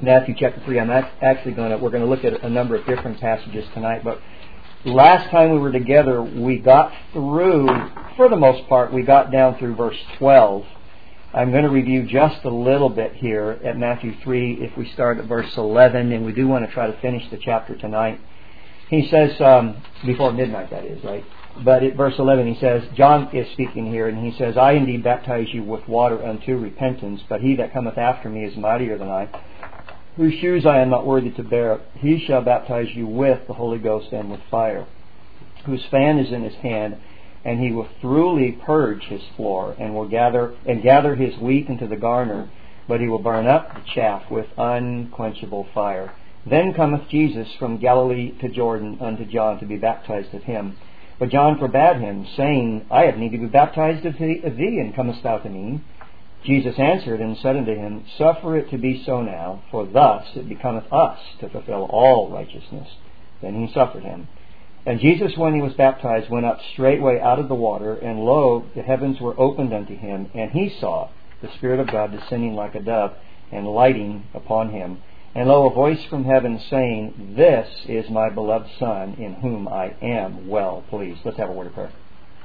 Matthew chapter 3. We're going to look at a number of different passages tonight, but last time we were together, we got through, for the most part, we got down through verse 12. I'm going to review just a little bit here at Matthew 3 if we start at verse 11, and we do want to try to finish the chapter tonight. He says, before midnight that is, right? But at verse 11 he says, John is speaking here, and he says, I indeed baptize you with water unto repentance, but he that cometh after me is mightier than I, whose shoes I am not worthy to bear. He shall baptize you with the Holy Ghost and with fire, whose fan is in his hand, and he will thoroughly purge his floor, and will gather his wheat into the garner, but he will burn up the chaff with unquenchable fire. Then cometh Jesus from Galilee to Jordan unto John to be baptized of him. But John forbade him, saying, I have need to be baptized of thee, and comest thou to me? Jesus answered and said unto him, Suffer it to be so now, for thus it becometh us to fulfill all righteousness. Then he suffered him. And Jesus, when he was baptized, went up straightway out of the water, and lo, the heavens were opened unto him, and he saw the Spirit of God descending like a dove, and lighting upon him. And lo, a voice from heaven saying, This is my beloved Son, in whom I am well pleased. Let's have a word of prayer.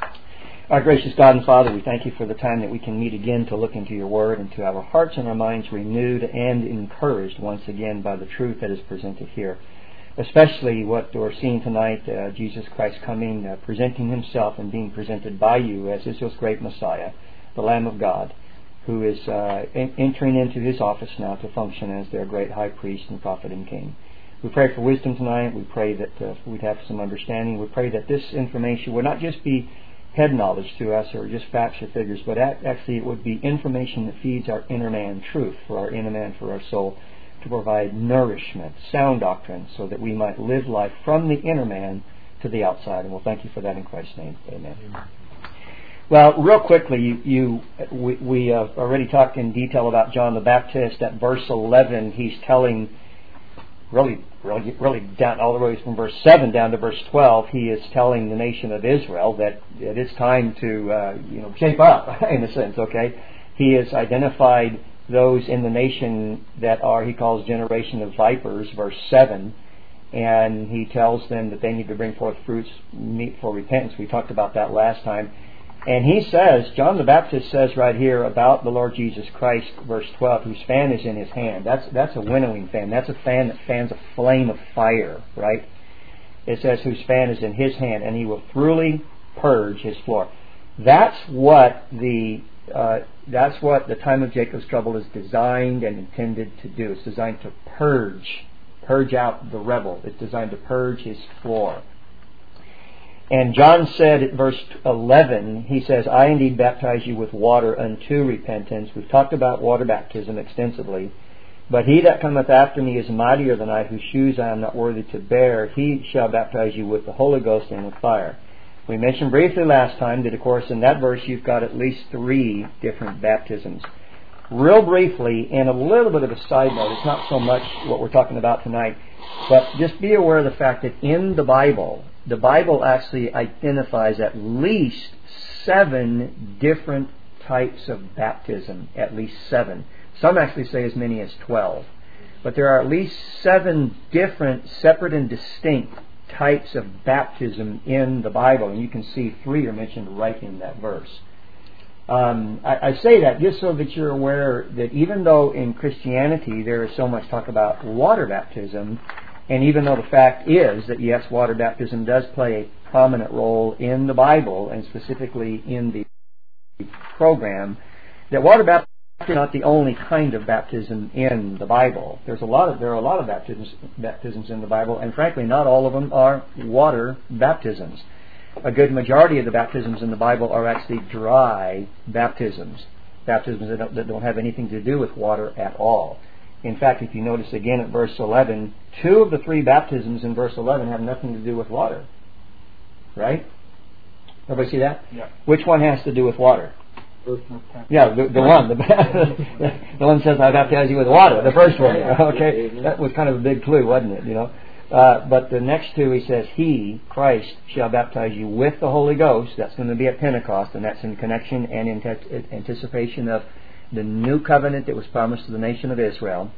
Our gracious God and Father, we thank you for the time that we can meet again to look into your word and to have our hearts and our minds renewed and encouraged once again by the truth that is presented here. Especially what we're seeing tonight, Jesus Christ coming, presenting himself and being presented by you as Israel's great Messiah, the Lamb of God, who is entering into his office now to function as their great high priest and prophet and king. We pray for wisdom tonight. We pray that we'd have some understanding. We pray that this information would not just be head knowledge to us or just facts or figures, but actually it would be information that feeds our inner man, truth for our inner man, for our soul, to provide nourishment, sound doctrine, so that we might live life from the inner man to the outside. And we'll thank you for that in Christ's name. Amen. Well, real quickly, we have already talked in detail about John the Baptist. At verse 11, he's telling, really down all the way from verse 7 down to verse 12, he is telling the nation of Israel that it's time to shape up, in a sense. Okay, he has identified those in the nation that are, he calls, generation of vipers, verse 7. And he tells them that they need to bring forth fruits meet for repentance. We talked about that last time. And he says, John the Baptist says right here about the Lord Jesus Christ, verse 12, whose fan is in his hand. That's a winnowing fan. That's a fan that fans a flame of fire, right? It says, whose fan is in his hand, and he will thoroughly purge his floor. That's what the time of Jacob's trouble is designed and intended to do. It's designed to purge out the rebel. It's designed to purge his floor. And John said at verse 11, he says, I indeed baptize you with water unto repentance. We've talked about water baptism extensively. But he that cometh after me is mightier than I, whose shoes I am not worthy to bear. He shall baptize you with the Holy Ghost and with fire. We mentioned briefly last time that, of course, in that verse you've got at least 3 different baptisms. Real briefly, and a little bit of a side note, it's not so much what we're talking about tonight, but just be aware of the fact that in the Bible actually identifies at least 7 different types of baptism, at least 7. Some actually say as many as 12. But there are at least 7 different, separate and distinct types of baptism in the Bible, and you can see 3 are mentioned right in that verse. I say that just so that you're aware that even though in Christianity there is so much talk about water baptism, and even though the fact is that, yes, water baptism does play a prominent role in the Bible, and specifically in the program, that water baptism is not the only kind of baptism in the Bible. There are a lot of baptisms in the Bible, and frankly, not all of them are water baptisms. A good majority of the baptisms in the Bible are actually dry baptisms that don't have anything to do with water at all. In fact, if you notice again at verse 11, 2 of the 3 baptisms in verse 11 have nothing to do with water. Right? Everybody see that? Yeah. Which one has to do with water? Yeah, the one. The one says, I baptize you with water. The first one. Okay? That was kind of a big clue, wasn't it? But the next 2, he says, He, Christ, shall baptize you with the Holy Ghost. That's going to be at Pentecost, and that's in connection and in anticipation of the new covenant that was promised to the nation of Israel.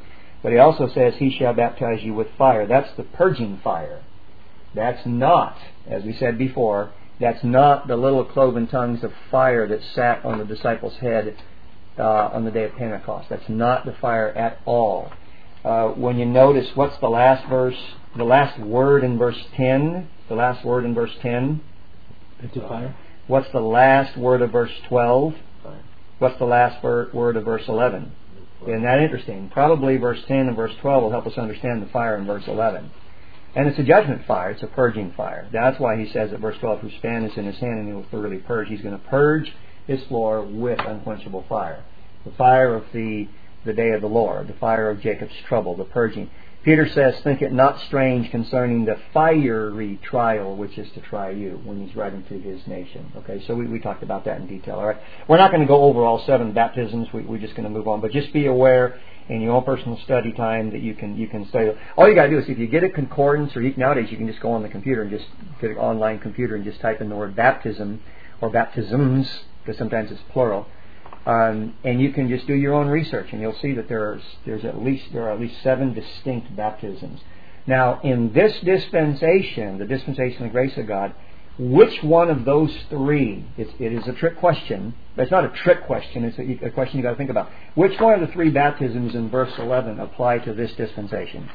But he also says, He shall baptize you with fire. That's the purging fire. That's not, as we said before, that's not the little cloven tongues of fire that sat on the disciples' head on the day of Pentecost. That's not the fire at all. When you notice, what's the last verse? The last word in verse 10? The last word in verse 10? Fire. What's the last word of verse 12? Fire. What's the last word of verse 11? Isn't that interesting? Probably verse 10 and verse 12 will help us understand the fire in verse 11. And it's a judgment fire. It's a purging fire. That's why he says at verse 12, whose fan is in his hand and he will thoroughly purge. He's going to purge his floor with unquenchable fire. The fire of the day of the Lord. The fire of Jacob's trouble. The purging. Peter says, think it not strange concerning the fiery trial which is to try you, when he's writing to his nation. Okay, so we talked about that in detail. All right, we're not going to go over all 7 baptisms. We're just going to move on. But just be aware in your own personal study time that you can study. All you got to do is, if you get a concordance, or nowadays you can just go on the computer and just get an online computer and just type in the word baptism or baptisms, because sometimes it's plural. And you can just do your own research, and you'll see that there are at least 7 distinct baptisms. Now, in this dispensation, the dispensation of the grace of God, which one of those 3? It is a trick question. But it's not a trick question. It's a question you got to think about. Which one of the 3 baptisms in verse 11 apply to this dispensation?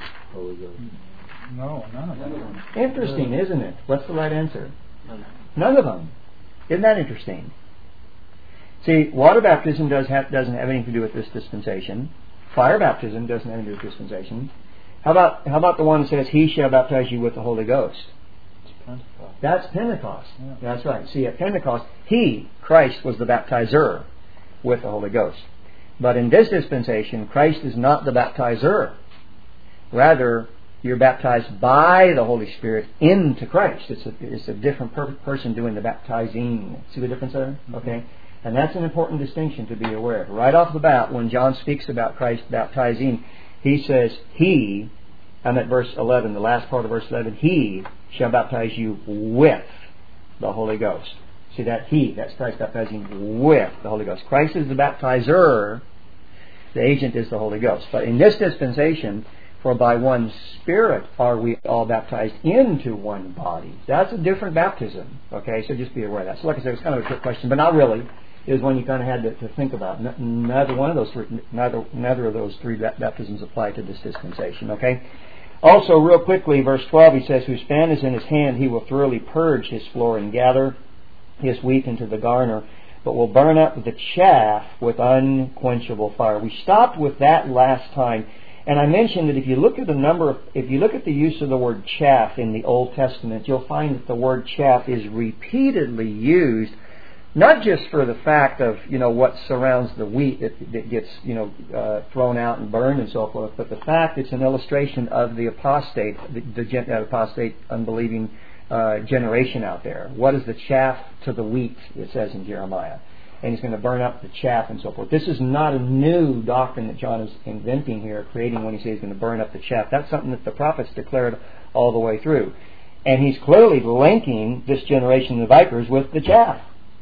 No, none of them. Interesting, isn't it? What's the right answer? None of them. Isn't that interesting? See, water baptism doesn't have anything to do with this dispensation. Fire baptism doesn't have anything to do with this dispensation. How about the one that says, He shall baptize you with the Holy Ghost? Pentecost. That's Pentecost. Yeah. That's right. See, at Pentecost, He, Christ, was the baptizer with the Holy Ghost. But in this dispensation, Christ is not the baptizer. Rather, you're baptized by the Holy Spirit into Christ. It's a different person doing the baptizing. See the difference there? Okay. And that's an important distinction to be aware of. Right off the bat, when John speaks about Christ baptizing, he says, He, I'm at verse 11, the last part of verse 11, He shall baptize you with the Holy Ghost. See that He, that's Christ baptizing with the Holy Ghost. Christ is the baptizer, the agent is the Holy Ghost. But in this dispensation, for by one Spirit are we all baptized into one body. That's a different baptism. Okay, so just be aware of that. So like I said, it's kind of a trick question, but not really. Is one you kind of had to think about. Neither of those 3 baptisms apply to this dispensation. Okay. Also, real quickly, verse 12, he says, "Whose fan is in his hand, he will thoroughly purge his floor and gather his wheat into the garner, but will burn up the chaff with unquenchable fire." We stopped with that last time, and I mentioned that if you look at the use of the word chaff in the Old Testament, you'll find that the word chaff is repeatedly used. Not just for the fact of what surrounds the wheat that gets thrown out and burned and so forth, but the fact it's an illustration of the apostate, the apostate, unbelieving generation out there. What is the chaff to the wheat? It says in Jeremiah, and he's going to burn up the chaff and so forth. This is not a new doctrine that John is inventing here, creating when he says he's going to burn up the chaff. That's something that the prophets declared all the way through, and he's clearly linking this generation of vipers with the chaff.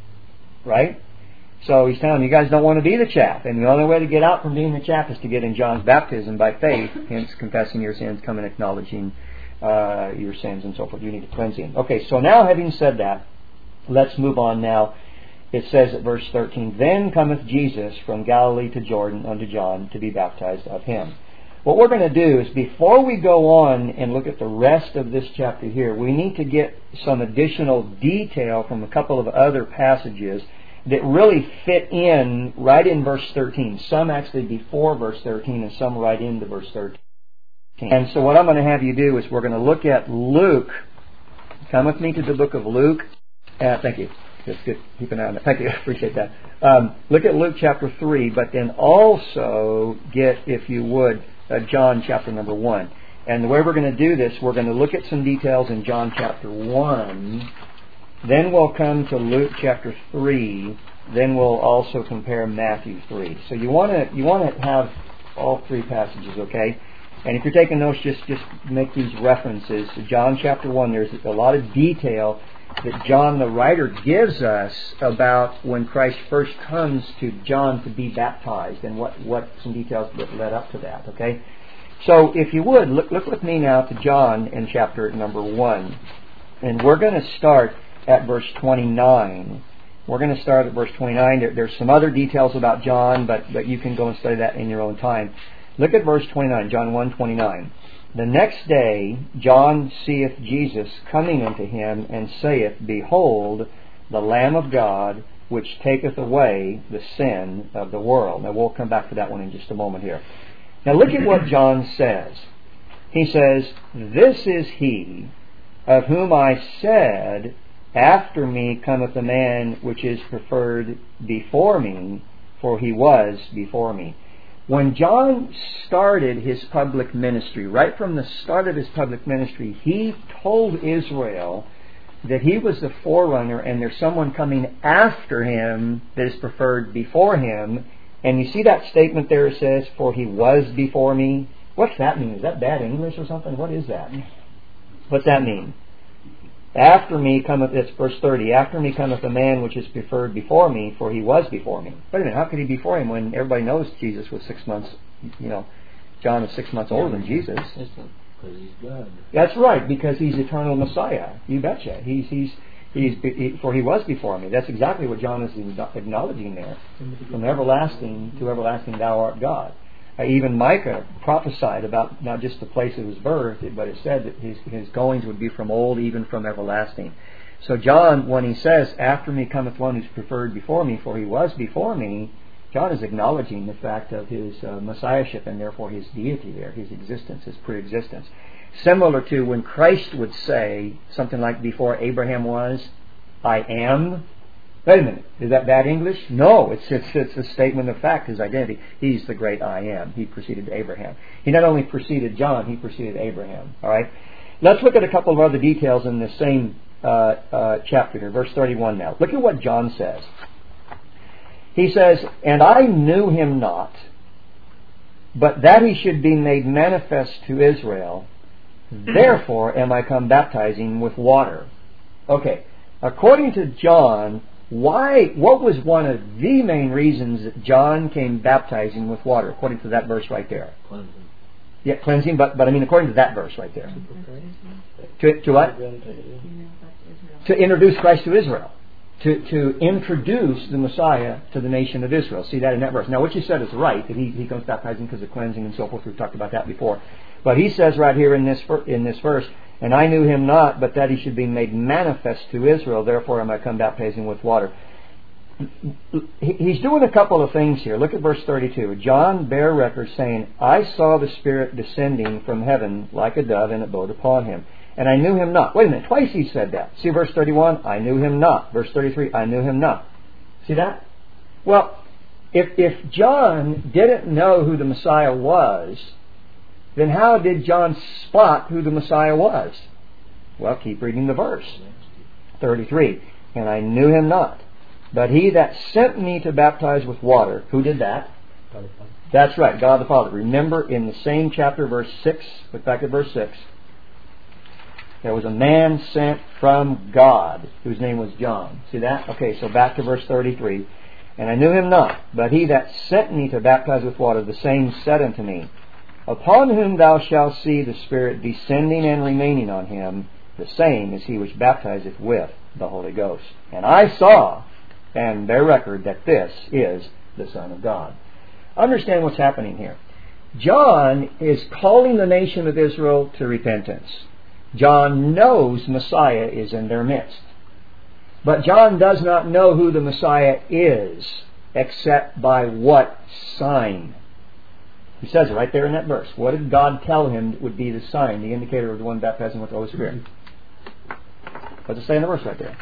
Right? So he's telling them, you guys don't want to be the chaff. And the only way to get out from being the chaff is to get in John's baptism by faith, hence confessing your sins, come and acknowledging your sins and so forth. You need a cleansing. Okay, so now having said that, let's move on now. It says at verse 13, "Then cometh Jesus from Galilee to Jordan unto John to be baptized of him." What we're going to do is, before we go on and look at the rest of this chapter here, we need to get some additional detail from a couple of other passages that really fit in right in verse 13. Some actually before verse 13 and some right into verse 13. And so what I'm going to have you do is we're going to look at Luke. Come with me to the book of Luke. Thank you. Just keep an eye on that. Thank you. Appreciate that. Look at Luke chapter 3, but then also get, if you would, John chapter number 1. And the way we're going to do this, we're going to look at some details in John chapter 1. Then we'll come to Luke chapter 3. Then we'll also compare Matthew 3. So you want to have all 3 passages, okay? And if you're taking notes, just make these references. John chapter 1, there's a lot of detail that John the writer gives us about when Christ first comes to John to be baptized and what some details that led up to that, okay? So if you would, look with me now to John in chapter number 1. And we're going to start at verse 29. We're going to start at verse 29. There's some other details about John, but you can go and study that in your own time. Look at verse 29, John 1:29. The next day John seeth Jesus coming unto him, and saith, Behold, the Lamb of God, which taketh away the sin of the world. Now we'll come back to that one in just a moment here. Now look at what John says. He says, This is he of whom I said, After me cometh a man which is preferred before me, for he was before me. When John started his public ministry, right from the start of his public ministry, he told Israel that he was the forerunner and there's someone coming after him that is preferred before him. And you see that statement there, it says, For he was before me. What's that mean? Is that bad English or something? What is that? What's that mean? After me cometh, it's verse 30, After me cometh a man which is preferred before me, for he was before me. Wait a minute, how could he be before him when everybody knows Jesus was 6 months, John is 6 months older than Jesus? Because he's God. That's right, because he's eternal Messiah. You betcha. For he was before me. That's exactly what John is acknowledging there. From everlasting to everlasting thou art God. Even Micah prophesied about not just the place of his birth, but it said that his goings would be from old, even from everlasting. So John, when he says, After me cometh one who's preferred before me, for he was before me, John is acknowledging the fact of his messiahship and therefore his deity there, his existence, his pre-existence. Similar to when Christ would say something like, Before Abraham was, I am. Wait a minute, is that bad English? No, it's a statement of fact, his identity. He's the great I am. He preceded Abraham. He not only preceded John, he preceded Abraham. All right. Let's look at a couple of other details in this same chapter here, verse 31 now. Look at what John says. He says, And I knew him not, but that he should be made manifest to Israel, therefore am I come baptizing with water. Okay, according to John, what was one of the main reasons that John came baptizing with water, according to that verse right there? Cleansing. Yeah, cleansing, but I mean according to that verse right there. To what? To introduce Christ to Israel. To introduce the Messiah to the nation of Israel. See that in that verse. Now what you said is right, that he comes baptizing because of cleansing and so forth. We've talked about that before. But he says right here in this verse, And I knew him not, but that he should be made manifest to Israel, therefore am I come baptizing with water. He's doing a couple of things here. Look at verse 32. John bare record saying, I saw the Spirit descending from heaven like a dove, and it abode upon him. And I knew him not. Wait a minute, twice he said that. See verse 31, I knew him not. Verse 33, I knew him not. See that? Well, if John didn't know who the Messiah was, then how did John spot who the Messiah was? Well, keep reading the verse. 33, And I knew him not, but he that sent me to baptize with water. Who did that? God the Father. That's right, God the Father. Remember in the same chapter, verse 6, look back at verse 6. There was a man sent from God, whose name was John. See that? Okay, so back to verse 33. And I knew him not, but he that sent me to baptize with water, the same said unto me, Upon whom thou shalt see the Spirit descending and remaining on him, the same is he which baptizeth with the Holy Ghost. And I saw, and bear record, that this is the Son of God. Understand what's happening here. John is calling the nation of Israel to repentance. John knows Messiah is in their midst. But John does not know who the Messiah is, except by what sign. He says it right there in that verse. What did God tell him would be the sign, the indicator of the one baptizing with the Holy Spirit? What's it say in the verse right there?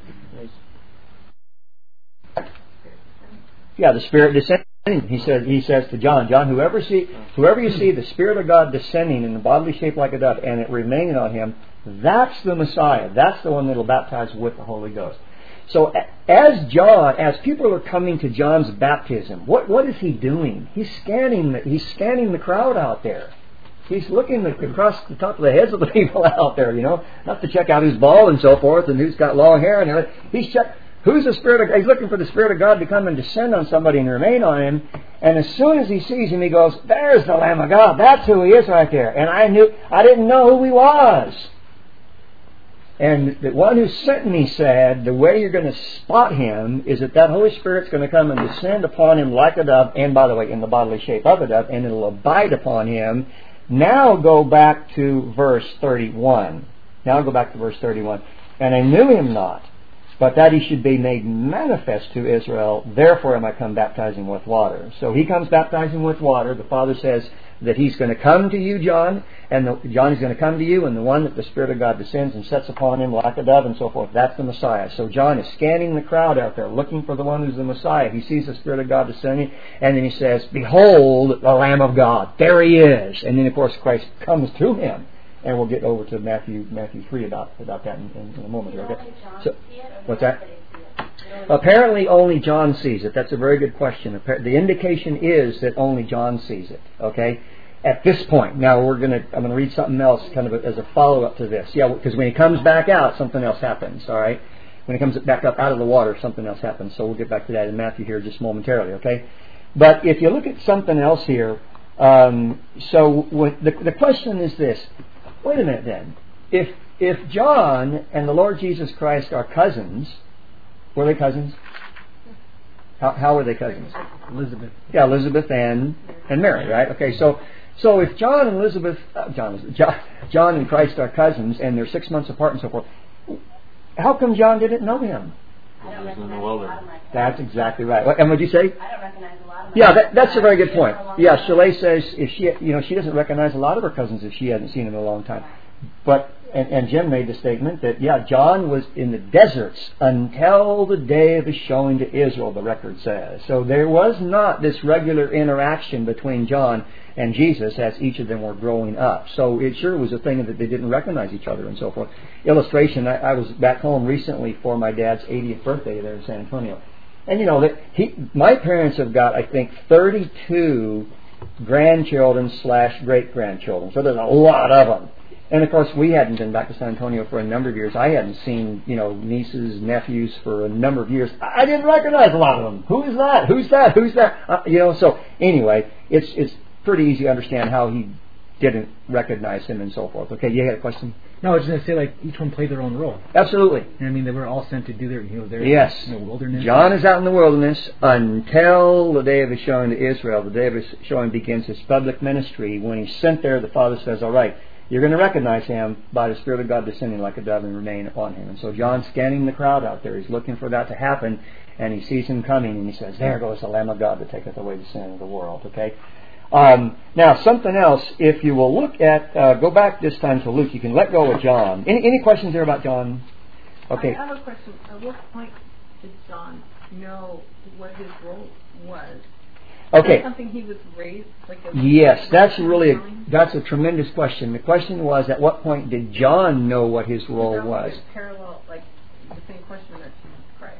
Yeah, the Spirit descending. He says to John, whoever you see the Spirit of God descending in a bodily shape like a dove and it remaining on him, that's the Messiah. That's the one that will baptize with the Holy Ghost. So as people are coming to John's baptism, what is he doing? He's scanning the crowd out there. He's looking across the top of the heads of the people out there, not to check out who's bald and so forth and who's got long hair and everything. Who's the Spirit of God? He's looking for the Spirit of God to come and descend on somebody and remain on him. And as soon as he sees him, he goes, there's the Lamb of God. That's who he is right there. And I didn't know who he was. And the one who sent me said, the way you're going to spot him is that Holy Spirit's going to come and descend upon him like a dove, and by the way, in the bodily shape of a dove, and it'll abide upon him. Now go back to verse 31. And I knew him not, but that he should be made manifest to Israel. Therefore am I come baptizing with water. So he comes baptizing with water. The Father says that he's going to come to you, John, and John is going to come to you, and the one that the Spirit of God descends and sets upon him like a dove and so forth, that's the Messiah. So John is scanning the crowd out there, looking for the one who's the Messiah. He sees the Spirit of God descending, and then he says, behold, the Lamb of God. There he is. And then, of course, Christ comes to him. And we'll get over to Matthew 3 about that in a moment. Okay? So, what's that? Apparently only John sees it. That's a very good question. The indication is that only John sees it. Okay? At this point. Now I'm going to read something else kind of as a follow-up to this. Yeah, because when he comes back out, something else happens. All right? When he comes back up out of the water, something else happens. So we'll get back to that in Matthew here just momentarily. Okay? But if you look at something else here, the question is this. Wait a minute then. If John and the Lord Jesus Christ are cousins, were they cousins? How were they cousins? Elizabeth. Yeah, Elizabeth and Mary, right? Okay, so if John and Christ are cousins and they're 6 months apart and so forth, how come John didn't know him? He was in the wilderness. That's exactly right. And what'd you say? I don't recognize a lot of them. Yeah, that's a very good point. Yeah, Chalet says if she doesn't recognize a lot of her cousins if she hasn't seen them in a long time. But and Jim made the statement that John was in the deserts until the day of his showing to Israel, the record says. So there was not this regular interaction between John and Jesus as each of them were growing up. So it sure was a thing that they didn't recognize each other and so forth. Illustration, I was back home recently for my dad's 80th birthday there in San Antonio. And my parents have got, I think, 32 grandchildren / great-grandchildren. So there's a lot of them. And of course, we hadn't been back to San Antonio for a number of years. I hadn't seen, nieces, nephews for a number of years. I didn't recognize a lot of them. Who is that? Who's that? Who's that? So anyway, it's pretty easy to understand how he didn't recognize him and so forth. Okay, you had a question? No, I was just going to say, each one played their own role. Absolutely. And I mean, they were all sent to do their, yes. In the wilderness. John is out in the wilderness until the day of his showing to Israel. The day of his showing begins his public ministry. When he's sent there, the Father says, all right, you're going to recognize him by the Spirit of God descending like a dove and remain upon him. And so John's scanning the crowd out there. He's looking for that to happen. And he sees him coming and he says, there goes the Lamb of God that taketh away the sin of the world. Okay? Now, something else, if you will look at, go back this time to Luke. You can let go of John. Any questions there about John? Okay. I have a question. At what point did John know what his role was? Okay. Is that something he was raised like a yes, that's a tremendous question. The question was, at what point did John know what his role was? Parallel, like the same question that Christ.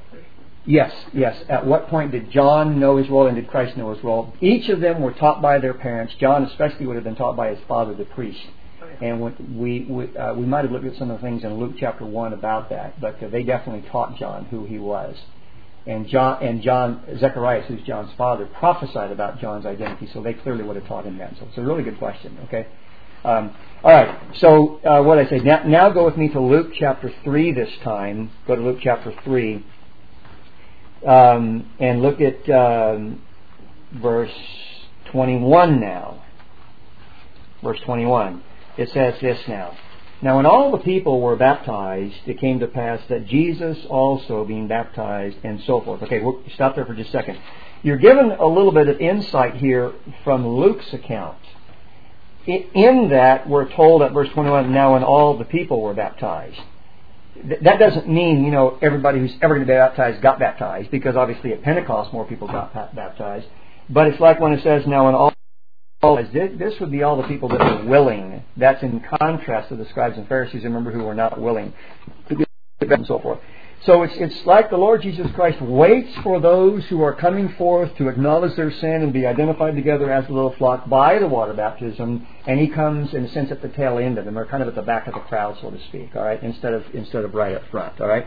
Yes. At what point did John know his role and did Christ know his role? Each of them were taught by their parents. John especially would have been taught by his father, the priest. Okay. And we might have looked at some of the things in Luke chapter 1 about that, but they definitely taught John who he was. And John, Zechariah, who's John's father, prophesied about John's identity, so they clearly would have taught him that. So it's a really good question, okay? All right, so what did I say? Now go with me to Luke chapter 3 this time. Go to Luke chapter 3 and look at verse 21 now. Verse 21. It says this now. Now when all the people were baptized, it came to pass that Jesus also being baptized and so forth. Okay, we'll stop there for just a second. You're given a little bit of insight here from Luke's account. In that, we're told at verse 21, now when all the people were baptized. That doesn't mean, everybody who's ever going to be baptized got baptized, because obviously at Pentecost more people got baptized. But it's like when it says, now when all this would be all the people that were willing. That's in contrast to the scribes and Pharisees, remember, who were not willing to do it and so forth. So it's like the Lord Jesus Christ waits for those who are coming forth to acknowledge their sin and be identified together as a little flock by the water baptism, and He comes in a sense at the tail end of them, or kind of at the back of the crowd, so to speak. All right, instead of right up front. All right.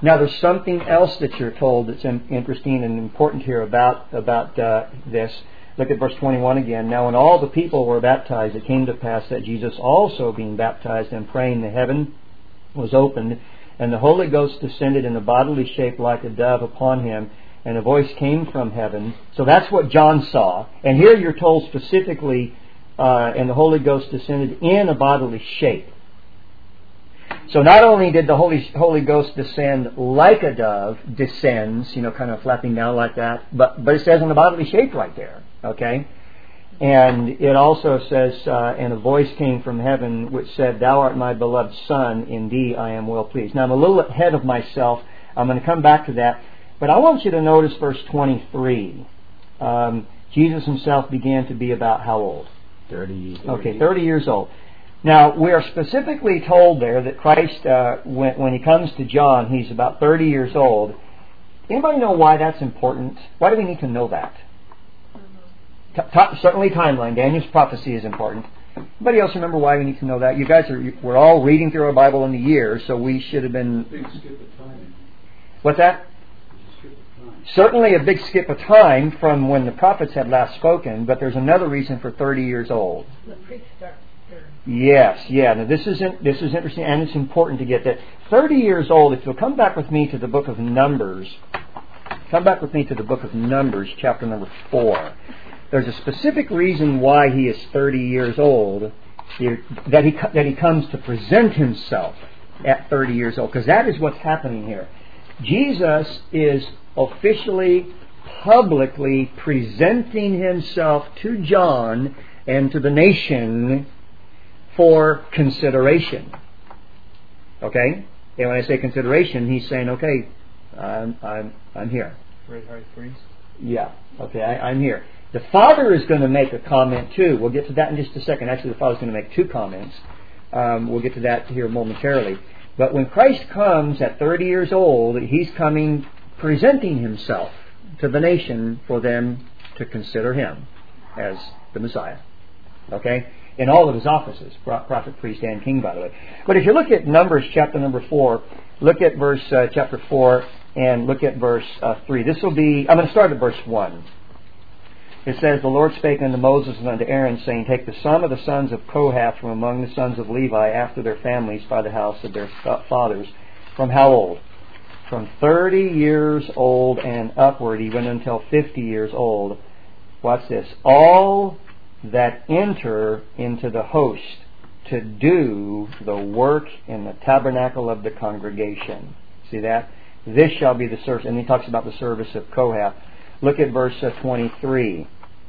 Now, there's something else that you're told that's interesting and important here about this. Look at verse 21 again. Now, when all the people were baptized, it came to pass that Jesus also, being baptized and praying, the heaven was opened, and the Holy Ghost descended in a bodily shape like a dove upon him, and a voice came from heaven. So that's what John saw. And here you're told specifically, and the Holy Ghost descended in a bodily shape. So not only did the Holy Ghost descend like a dove descends, kind of flapping down like that, but it says in a bodily shape right there. Okay? And it also says, and a voice came from heaven which said, Thou art my beloved Son, in thee I am well pleased. Now I'm a little ahead of myself. I'm going to come back to that. But I want you to notice verse 23. Jesus himself began to be about how old? 30. Okay, 30 years old. Now, we are specifically told there that Christ, when he comes to John, he's about 30 years old. Anybody know why that's important? Why do we need to know that? Certainly timeline. Daniel's prophecy is important. Anybody else remember why we need to know that? You guys we're all reading through our Bible in the year, so we should have been... Big skip of time. What's that? Certainly a big skip of time from when the prophets had last spoken, but there's another reason for 30 years old. The priest starts there. Yes, yeah. Now this is interesting, and it's important to get that. 30 years old, if you'll come back with me to the book of Numbers, chapter number 4. There's a specific reason why he is 30 years old, that he comes to present himself at 30 years old, because that is what's happening here. Jesus is officially, publicly presenting himself to John and to the nation for consideration. Okay? And when I say consideration, he's saying, okay, I'm here. Great high priest. Yeah. Okay, I'm here. The Father is going to make a comment too. We'll get to that in just a second. Actually, the Father's going to make two comments. We'll get to that here momentarily. But when Christ comes at 30 years old, he's coming presenting himself to the nation for them to consider him as the Messiah. Okay? In all of his offices, prophet, priest, and king, by the way. But if you look at Numbers chapter number 4, look at verse chapter 4 and look at verse 3. This will be, I'm going to start at verse 1. It says, The Lord spake unto Moses and unto Aaron, saying, Take the sum of the sons of Kohath from among the sons of Levi after their families by the house of their fathers. From how old? From 30 years old and upward, even until 50 years old. Watch this. All that enter into the host to do the work in the tabernacle of the congregation. See that? This shall be the service. And he talks about the service of Kohath. Look at verse 23.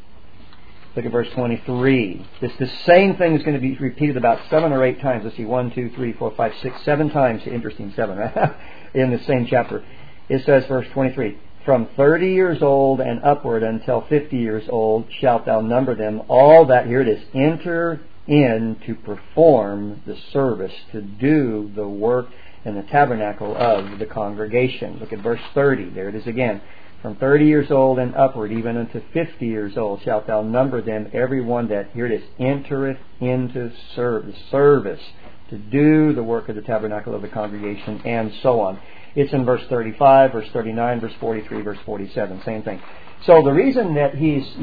Look at verse 23. The same thing is going to be repeated about 7 or 8 times. Let's see, 1, 2, 3, 4, 5, 6, 7 times. Interesting, 7, right? In the same chapter. It says, verse 23, From 30 years old and upward until 50 years old shalt thou number them, all that, here it is, enter in to perform the service, to do the work in the tabernacle of the congregation. Look at verse 30. There it is again. From 30 years old and upward, even unto 50 years old, shalt thou number them, every one that, here it is, entereth into service, to do the work of the tabernacle of the congregation, and so on. It's in verse 35, verse 39, verse 43, verse 47, same thing. So the reason that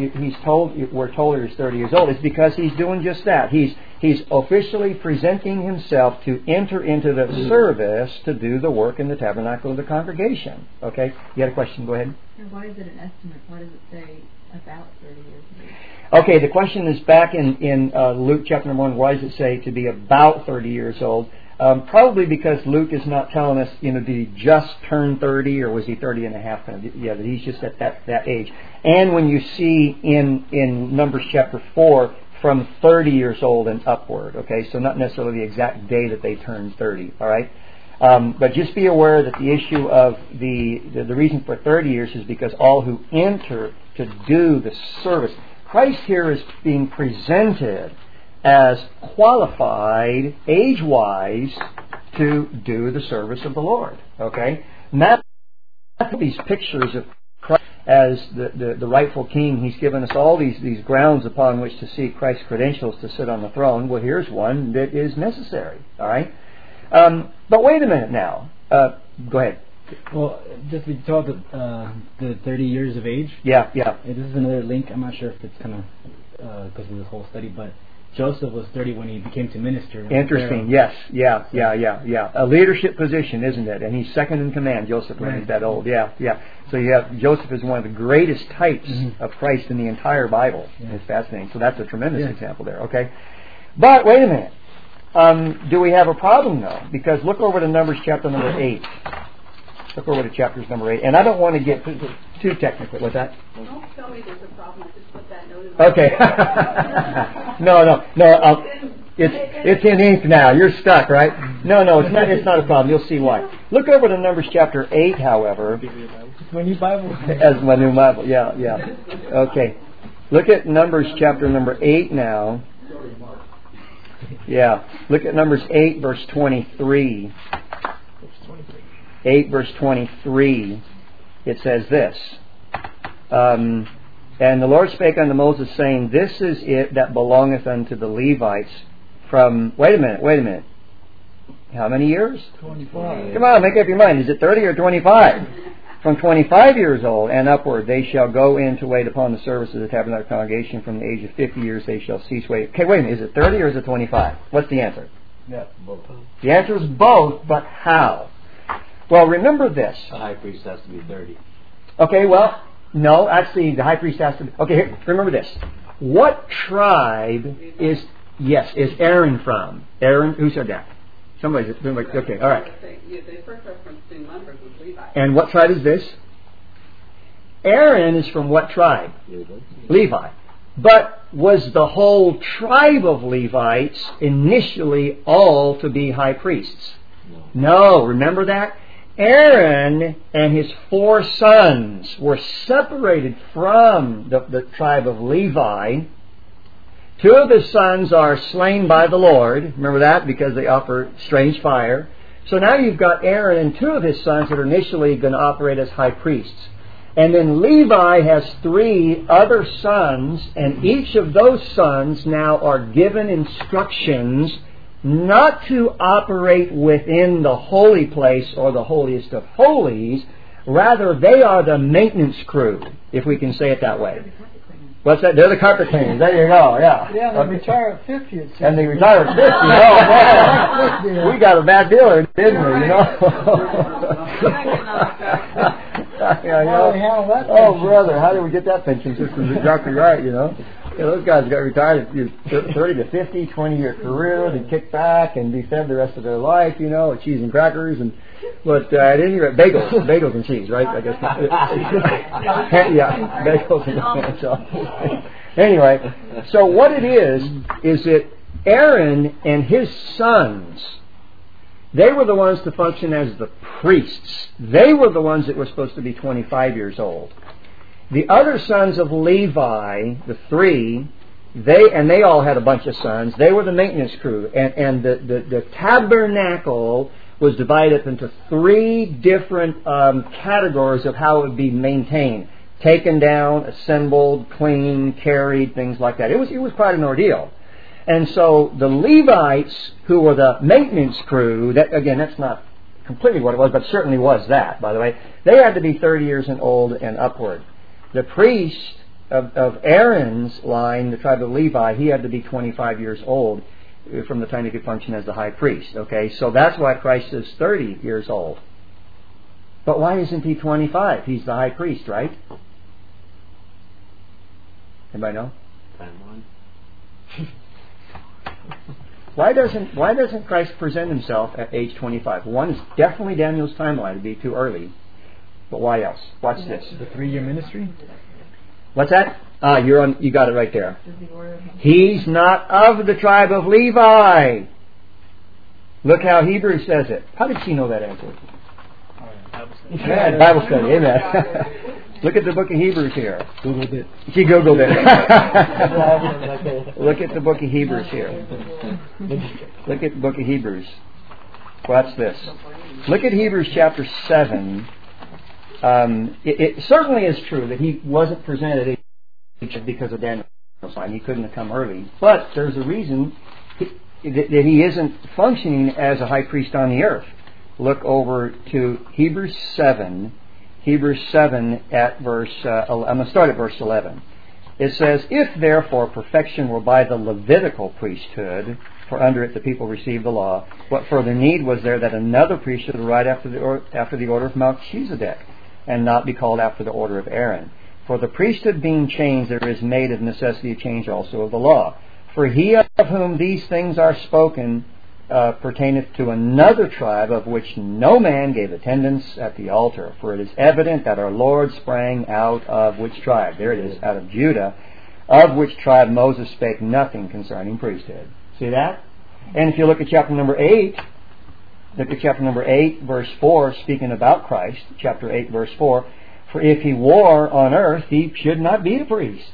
we're told he's 30 years old is because he's doing just that. He's officially presenting himself to enter into the service to do the work in the tabernacle of the congregation. Okay? You had a question? Go ahead. And why is it an estimate? Why does it say about 30 years of age? Okay, the question is back in Luke chapter number 1. Why does it say to be about 30 years old? Probably because Luke is not telling us, did he just turn 30 or was he 30 and a half? Yeah, that he's just at that age. And when you see in Numbers chapter 4, from 30 years old and upward, okay? So not necessarily the exact day that they turned 30, all right? But just be aware that the issue of the reason for 30 years is because all who enter to do the service. Christ here is being presented as qualified, age-wise, to do the service of the Lord. Okay? Not these pictures of Christ as the rightful king. He's given us all these grounds upon which to see Christ's credentials to sit on the throne. Well, here's one that is necessary. All right? But wait a minute now. Go ahead. Well, just to talk the 30 years of age. Yeah. This is another link. I'm not sure if it's kind of because of this whole study, but Joseph was 30 when he became to minister. Interesting. Yes. Yeah. A leadership position, isn't it? And he's second in command, Joseph, when he's that old. Yeah. So you have Joseph is one of the greatest types of Christ in the entire Bible. Yeah. It's fascinating. So that's a tremendous example there. Okay. But wait a minute. Do we have a problem though? Because look over to Numbers chapter number 8. Look over to chapters number 8. And I don't want to get too technical with that. Don't tell me there's a problem. Just put that note in my Okay. No. It's in ink now. You're stuck, right? No, it's not a problem. You'll see why. Look over to Numbers chapter 8, however. My new Bible. As my new Bible. Yeah. Okay. Look at Numbers chapter number 8 now. Yeah. Look at Numbers 8, verse 23. 8 verse 23, it says this, and the Lord spake unto Moses, saying, This is it that belongeth unto the Levites from, wait a minute, how many years? 25. Come on, make up your mind, is it 30 or 25? From 25 years old and upward, they shall go in to wait upon the service of the tabernacle congregation. From the age of 50 years, they shall cease waiting. Okay, wait a minute, is it 30 or is it 25? What's the answer? Yeah, both. The answer is both, but how? Well, remember this. The high priest has to be 30. Okay, well, no, actually, the high priest has to be... Okay, here, remember this. What tribe is Aaron from? Aaron, who said that? Somebody, okay, all right. The first reference to numbers was Levi. And what tribe is this? Aaron is from what tribe? Levi. But was the whole tribe of Levites initially all to be high priests? No, remember that? Aaron and his 4 sons were separated from the tribe of Levi. 2 of his sons are slain by the Lord. Remember that? Because they offer strange fire. So now you've got Aaron and 2 of his sons that are initially going to operate as high priests. And then Levi has 3 other sons, and each of those sons now are given instructions not to operate within the holy place or the holiest of holies. Rather, they are the maintenance crew, if we can say it that way. What's that? They're the carpet cleaners. There you go, yeah. Yeah, they retire at 50. And they retire at 50. Oh, man. We got a bad dealer, didn't we? You know? Oh, brother, how did we get that pension system? Exactly right, you know. Those guys got retired at 30 to 50, 20-year career. They kick back and be fed the rest of their life, you know, with cheese and crackers. But at any rate, bagels and cheese, right? I guess. Yeah, bagels and so. Anyway, so what it is that Aaron and his sons, they were the ones to function as the priests. They were the ones that were supposed to be 25 years old. The other sons of Levi, the 3, they all had a bunch of sons. They were the maintenance crew. And the tabernacle was divided up into 3 different categories of how it would be maintained. Taken down, assembled, cleaned, carried, things like that. It was quite an ordeal. And so the Levites, who were the maintenance crew, that's not completely what it was, but certainly was that, by the way, they had to be 30 years and old and upward. The priest of Aaron's line, the tribe of Levi, he had to be 25 years old from the time he could function as the high priest. Okay, so that's why Christ is 30 years old. But why isn't he 25? He's the high priest, right? Anybody know? Timeline. Why doesn't Christ present himself at age 25? One is definitely Daniel's timeline. It'd be too early. But why else? Watch this. The 3-year ministry? What's that? You got it right there. He's not of the tribe of Levi. Look how Hebrews says it. How did she know that answer? Yeah, Bible study. Amen. Look at the book of Hebrews here. Googled it. She Googled it. Look at the book of Hebrews here. Look at the book of Hebrews. Watch this. Look at Hebrews chapter 7. It certainly is true that he wasn't presented because of Daniel's sign. He couldn't have come early. But there's a reason that he isn't functioning as a high priest on the earth. look over to Hebrews 7. Hebrews 7 at verse, I'm going to start at verse 11. It says, "If therefore perfection were by the Levitical priesthood, for under it the people received the law, what further need was there that another priest should arise after the order of Melchizedek, and not be called after the order of Aaron? For the priesthood being changed, there is made of necessity a change also of the law. For he of whom these things are spoken pertaineth to another tribe, of which no man gave attendance at the altar. For it is evident that our Lord sprang out of which tribe?" There it is, out of Judah, "of which tribe Moses spake nothing concerning priesthood." See that? And if you look at chapter number 8, verse 4, speaking about Christ, chapter 8, verse 4, "For if he were on earth, he should not be a priest."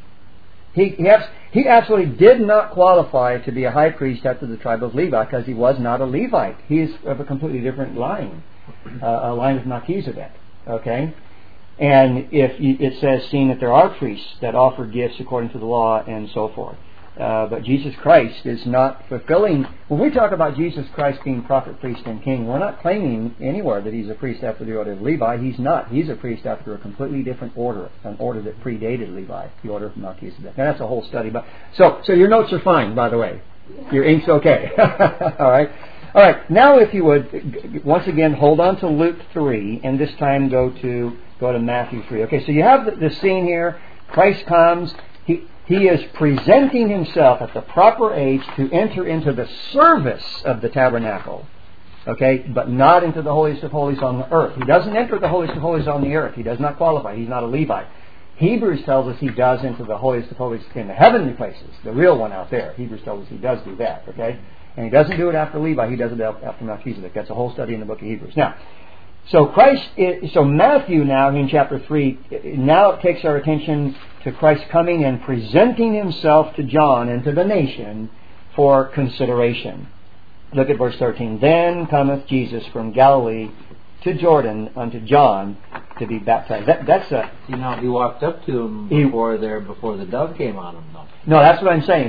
He absolutely did not qualify to be a high priest after the tribe of Levi because he was not a Levite. He is of a completely different line, a line of Melchizedek. Okay? And if it says, seeing that there are priests that offer gifts according to the law and so forth. But Jesus Christ is not fulfilling. When we talk about Jesus Christ being prophet, priest, and king, we're not claiming anywhere that he's a priest after the order of Levi. He's not. He's a priest after a completely different order, an order that predated Levi, the order of Melchizedek. Now that's a whole study. But so your notes are fine, by the way. Your ink's okay. All right. All right. Now, if you would, once again, hold on to Luke 3, and this time go to Matthew 3. Okay. So you have the scene here. Christ comes. He is presenting himself at the proper age to enter into the service of the tabernacle. Okay? But not into the holiest of holies on the earth. He doesn't enter the holiest of holies on the earth. He does not qualify. He's not a Levite. Hebrews tells us he does enter the holiest of holies in the heavenly places. The real one out there. Hebrews tells us he does do that. Okay? And he doesn't do it after Levi. He does it after Melchizedek. That's a whole study in the book of Hebrews. Now, so Matthew now in chapter 3, now it takes our attention to Christ coming and presenting himself to John and to the nation for consideration. Look at verse 13. "Then cometh Jesus from Galilee to Jordan unto John to be baptized." He walked up to him before the dove came on him, though. No, that's what I'm saying.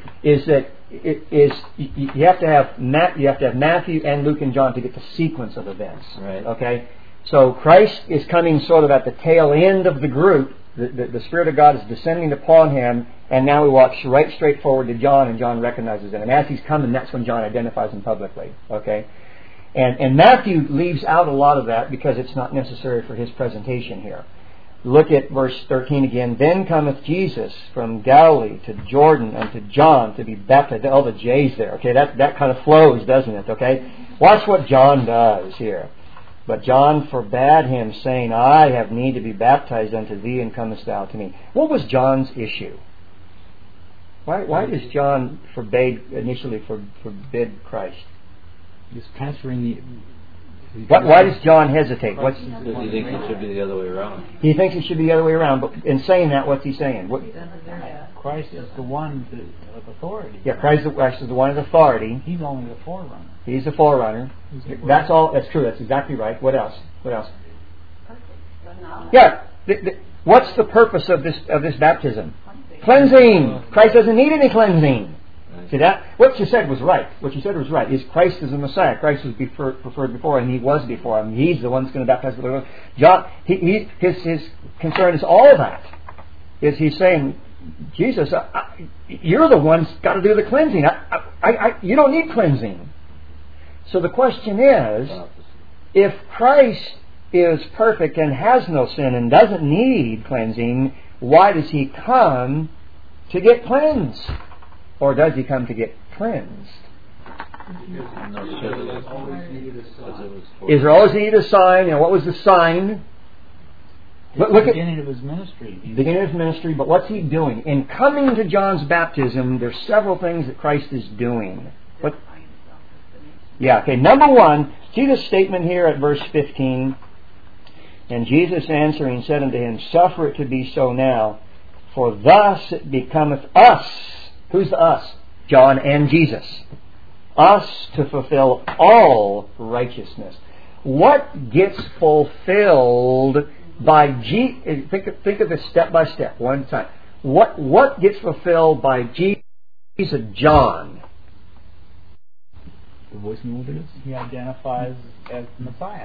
You have to have Matthew and Luke and John to get the sequence of events. Right. Okay. So Christ is coming sort of at the tail end of the group. The Spirit of God is descending upon him, and now he walks right straight forward to John, and John recognizes him. And as he's coming, that's when John identifies him publicly. Okay. And Matthew leaves out a lot of that because it's not necessary for his presentation here. Look at verse 13 again. "Then cometh Jesus from Galilee to Jordan unto John to be baptized." All the J's there. Okay, that kind of flows, doesn't it? Okay, watch what John does here. "But John forbade him, saying, I have need to be baptized unto thee, and comest thou to me?" What was John's issue? Why does John initially forbid Christ? He's transferring the. Why does John hesitate? Because he thinks it should be the other way around. He thinks it should be the other way around, but in saying that, what's he saying? Christ is the one of authority. Yeah, Christ is the one of authority. He's only the forerunner. He's the forerunner. That's all. That's true. That's exactly right. What else? Yeah. What's the purpose of this baptism? Cleansing. Christ doesn't need any cleansing. See that? What you said was right. Is Christ is the Messiah. Christ was preferred before, and he was before him. He's the one that's going to baptize the Lord. John, his concern is all that. He's saying, Jesus, you're the one that's got to do the cleansing. You don't need cleansing. So the question is, if Christ is perfect and has no sin and doesn't need cleansing, why does he come to get cleansed? Or does he come to get cleansed? Is there always needed a sign? What was the sign? Look at the beginning of his ministry. Beginning of his ministry, but what's he doing? In coming to John's baptism, there's several things that Christ is doing. Number one, see the statement here at verse 15. "And Jesus answering said unto him, Suffer it to be so now, for thus it becometh us." Who's the us? John and Jesus. "Us to fulfill all righteousness." What gets fulfilled by Jesus? Think of this step by step, one time. What gets fulfilled by Jesus? John. The voice in the wilderness? He identifies as the Messiah.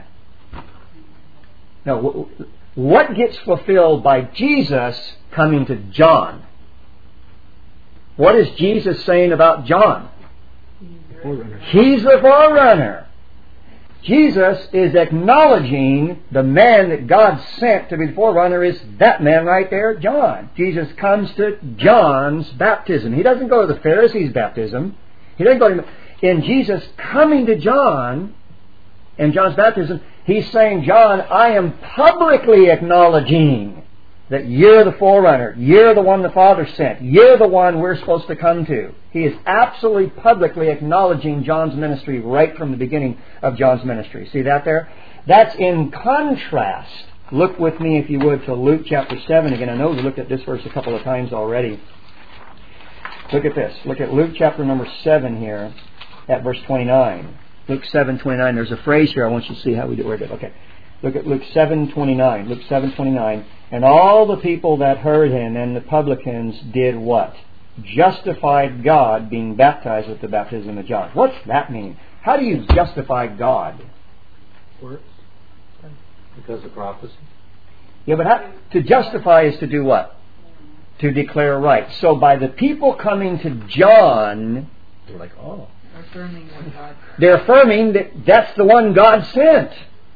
No, what gets fulfilled by Jesus coming to John? What is Jesus saying about John? Forerunner. He's the forerunner. Jesus is acknowledging the man that God sent to be the forerunner is that man right there, John. Jesus comes to John's baptism. He doesn't go to the Pharisees' baptism. He doesn't go to... In Jesus coming to John in John's baptism, he's saying, John, I am publicly acknowledging that you're the forerunner. You're the one the Father sent. You're the one we're supposed to come to. He is absolutely publicly acknowledging John's ministry right from the beginning of John's ministry. See that there? That's in contrast. Look with me, if you would, to Luke chapter 7 again. I know we looked at this verse a couple of times already. Look at this. Look at Luke chapter number 7 here at verse 29. Luke 7:29. There's a phrase here I want you to see how we do it. Okay. Look at Luke 7:29. Luke 7:29. And all the people that heard him and the publicans did what? Justified God, being baptized with the baptism of John. What's that mean? How do you justify God? Works. Because of prophecy. Yeah, but to justify is to do what? To declare right. So by the people coming to John, they're like, oh. Affirming what God said. They're affirming that that's the one God sent.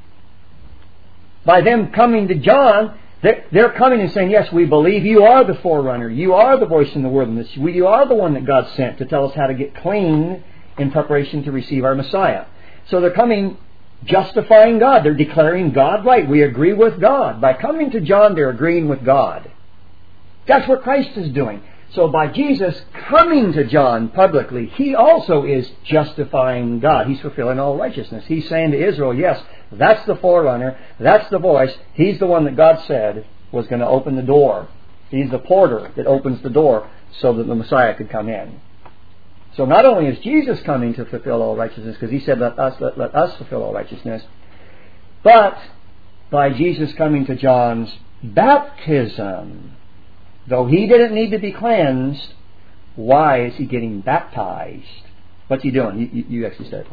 By them coming to John, they're coming and saying, yes, we believe you are the forerunner. You are the voice in the wilderness. You are the one that God sent to tell us how to get clean in preparation to receive our Messiah. So they're coming justifying God. They're declaring God right. We agree with God. By coming to John, they're agreeing with God. That's what Christ is doing. So by Jesus coming to John publicly, He also is justifying God. He's fulfilling all righteousness. He's saying to Israel, yes, that's the forerunner. That's the voice. He's the one that God said was going to open the door. He's the porter that opens the door so that the Messiah could come in. So not only is Jesus coming to fulfill all righteousness, because He said, let us fulfill all righteousness, but by Jesus coming to John's baptism, though He didn't need to be cleansed, why is He getting baptized? What's He doing? You actually said.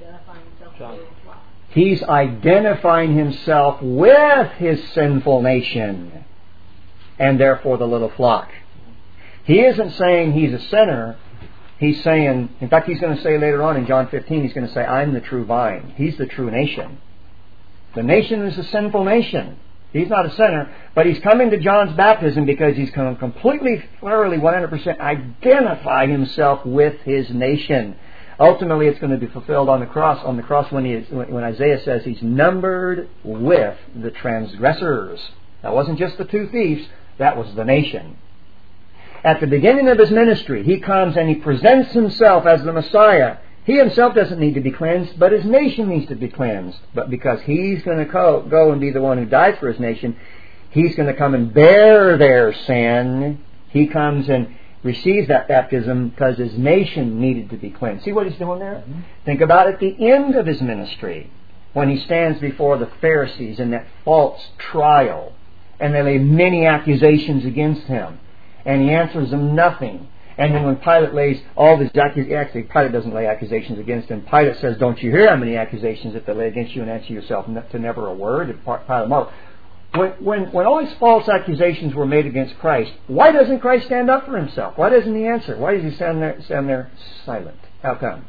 He's identifying Himself with His sinful nation and therefore the little flock. He isn't saying He's a sinner. He's saying, in fact, He's going to say later on in John 15, He's going to say, I'm the true vine. He's the true nation. The nation is a sinful nation. He's not a sinner, but He's coming to John's baptism because He's going to completely, thoroughly, 100% identify Himself with His nation. Ultimately, it's going to be fulfilled on the cross. On the cross, when Isaiah says He's numbered with the transgressors. That wasn't just the two thieves. That was the nation. At the beginning of His ministry, He comes and He presents Himself as the Messiah. He Himself doesn't need to be cleansed, but His nation needs to be cleansed. But because He's going to go and be the one who died for His nation, He's going to come and bear their sin. He comes and receives that baptism because His nation needed to be cleansed. See what He's doing there? Mm-hmm. Think about at the end of His ministry, when He stands before the Pharisees in that false trial, and they lay many accusations against Him, and He answers them nothing. And then when Pilate lays all these accusations, actually Pilate doesn't lay accusations against Him. Pilate says, don't you hear how many accusations that they lay against you, and answer yourself to never a word? Pilate marveled. When all these false accusations were made against Christ, why doesn't Christ stand up for Himself? Why doesn't He answer? Why does He stand there silent? How come?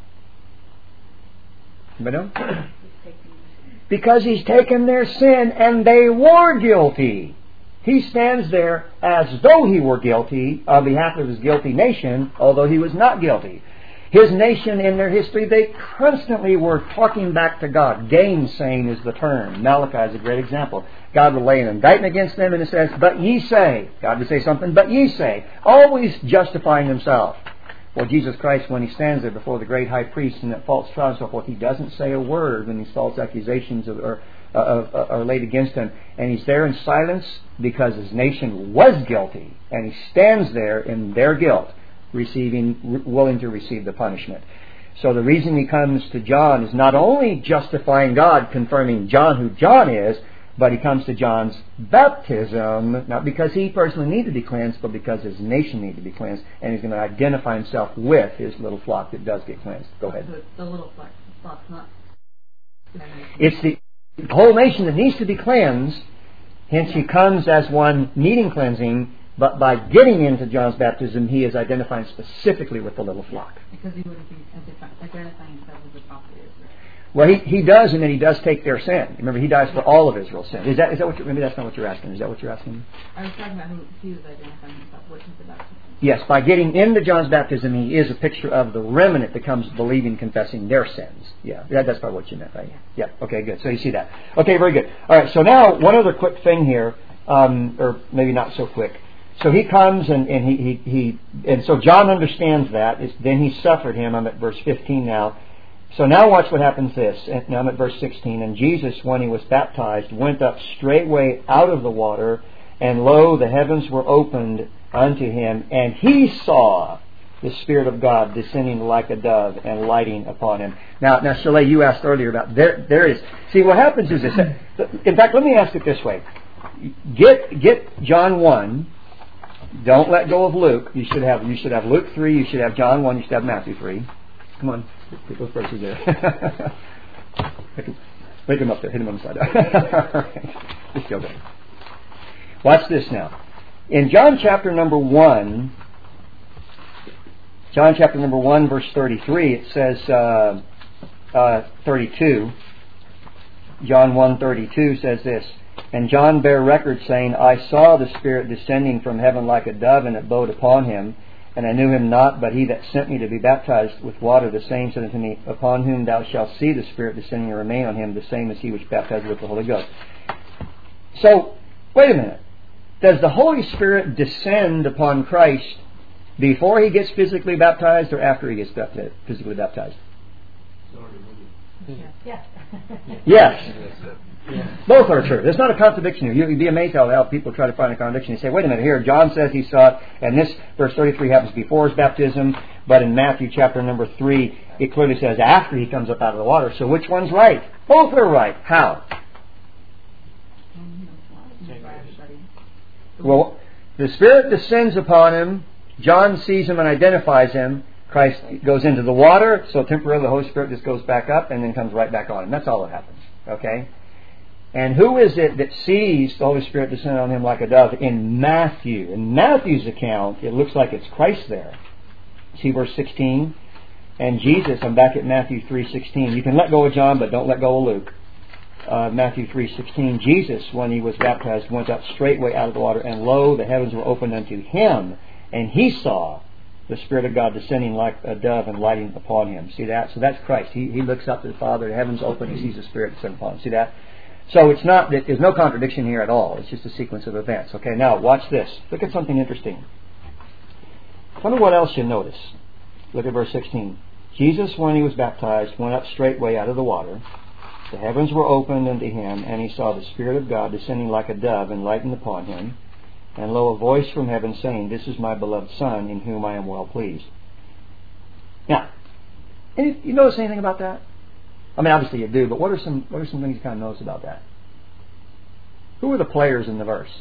Anybody know? Because He's taken their sin and they were guilty. He stands there as though He were guilty on behalf of His guilty nation, although He was not guilty. His nation, in their history, they constantly were talking back to God. Gainsaying is the term. Malachi is a great example. God would lay an indictment against them, and it says, but ye say. God would say something, but ye say. Always justifying Himself. Well, Jesus Christ, when He stands there before the great high priest in that false trial and so forth, He doesn't say a word when these false accusations are laid against Him. And He's there in silence because His nation was guilty. And He stands there in their guilt, willing to receive the punishment. So the reason He comes to John is not only justifying God, confirming John who John is, But he comes to John's baptism, not because he personally needed to be cleansed, but because his nation needed to be cleansed. And he's going to identify himself with his little flock that does get cleansed. Go ahead. So it's the little flock's not... It's the whole nation that needs to be cleansed. Hence he comes as one needing cleansing. But by getting into John's baptism, he is identifying specifically with the little flock. Because he wouldn't be identifying himself with the property of Israel. Well, he does, and then he does take their sin. Remember, he dies for all of Israel's sin. Is that what? Maybe that's not what you're asking. Is that what you're asking? I was talking about who he was identifying himself with the baptism. Yes, by getting into John's baptism, he is a picture of the remnant that comes believing, confessing their sins. Yeah, that's probably what you meant, right? Yeah. Okay, good. So you see that. Okay, very good. All right. So now one other quick thing here, or maybe not so quick. So he comes and so John understands that. Then he suffered him. I'm at verse 15 now. So now watch what happens this. Now I'm at verse 16. And Jesus, when he was baptized, went up straightway out of the water, and lo, the heavens were opened unto him, and he saw the Spirit of God descending like a dove and lighting upon him. Now, Shelley, you asked earlier about there is. See, what happens is this. In fact, let me ask it this way: get John 1. Don't let go of Luke. You should have Luke 3. You should have John 1. You should have Matthew 3. Come on, put those verses there. Make them up there. Hit them on the side. All right. Just go there. Watch this now. In John chapter number 1, verse 33, it says 32. John 1:32 says this. And John bare record, saying, I saw the Spirit descending from heaven like a dove, and it abode upon him. And I knew him not, but he that sent me to be baptized with water, the same said unto me, Upon whom thou shalt see the Spirit descending and remain on him, the same as he which baptized with the Holy Ghost. So, wait a minute. Does the Holy Spirit descend upon Christ before he gets physically baptized or after he gets physically baptized? Yes. Yes. Both are true. There's not a contradiction here. You'd be amazed how people try to find a contradiction. You say, wait a minute, here, John says he saw it, and this, verse 33, happens before his baptism, but in Matthew chapter number 3, it clearly says after he comes up out of the water. So which one's right? Both are right. How? Well, the Spirit descends upon him, John sees him and identifies him, Christ goes into the water, so temporarily the Holy Spirit just goes back up and then comes right back on him. That's all that happens. Okay? And who is it that sees the Holy Spirit descend on him like a dove in Matthew? In Matthew's account, it looks like it's Christ there. See verse 16? And Jesus, I'm back at Matthew 3:16. You can let go of John, but don't let go of Luke. Matthew 3:16. Jesus, when he was baptized, went up straightway out of the water, and lo, the heavens were opened unto him, and he saw the Spirit of God descending like a dove and lighting upon him. See that? So that's Christ. He looks up to the Father, the heavens open, he sees the Spirit descend upon him. See that? So it's not that there's no contradiction here at all. It's just a sequence of events. Okay, now watch this. Look at something interesting. I wonder what else you notice. Look at verse 16. Jesus, when he was baptized, went up straightway out of the water. The heavens were opened unto him, and he saw the Spirit of God descending like a dove and lighting upon him. And lo, a voice from heaven saying, This is my beloved Son, in whom I am well pleased. Now, you notice anything about that? I mean, obviously you do, but what are some things you kind of notice about that? Who are the players in the verse?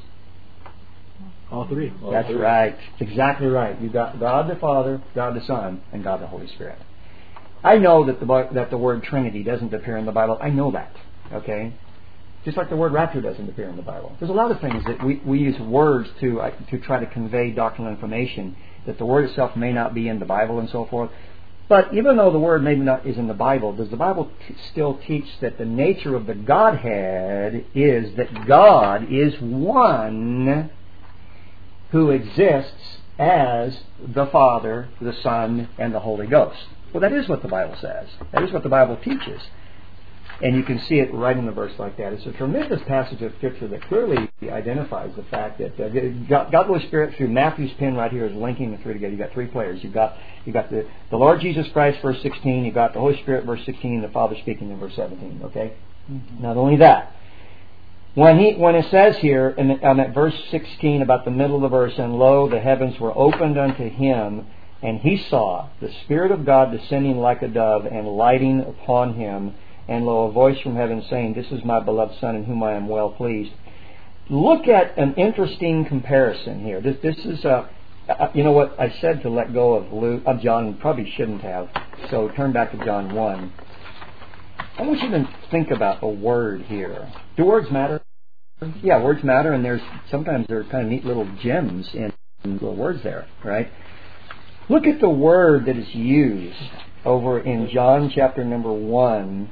All three. That's right. Exactly right. You've got God the Father, God the Son, and God the Holy Spirit. I know that the word Trinity doesn't appear in the Bible. I know that. Okay? Just like the word rapture doesn't appear in the Bible. There's a lot of things that we use words to try to convey doctrinal information that the word itself may not be in the Bible and so forth. But even though the word maybe not is in the Bible, does the Bible still teach that the nature of the Godhead is that God is one who exists as the Father, the Son, and the Holy Ghost? Well, that is what the Bible says. That is what the Bible teaches. And you can see it right in the verse like that. It's a tremendous passage of Scripture that clearly identifies the fact that God the Holy Spirit, through Matthew's pen right here, is linking the three together. You've got three players. You've got the Lord Jesus Christ, verse 16. You've got the Holy Spirit, verse 16, and the Father speaking in verse 17. Okay? Mm-hmm. Not only that, when it says here, on that verse 16, about the middle of the verse, and lo, the heavens were opened unto him, and he saw the Spirit of God descending like a dove and lighting upon him. and lo, a voice from heaven saying, "This is my beloved Son, in whom I am well pleased." Look at an interesting comparison here. This is you know what I said to let go of John, probably shouldn't have. So turn back to John 1. I want you to think about a word here. Do words matter? Yeah, words matter, and sometimes there are kind of neat little gems in little words there, right? Look at the word that is used over in John chapter number 1.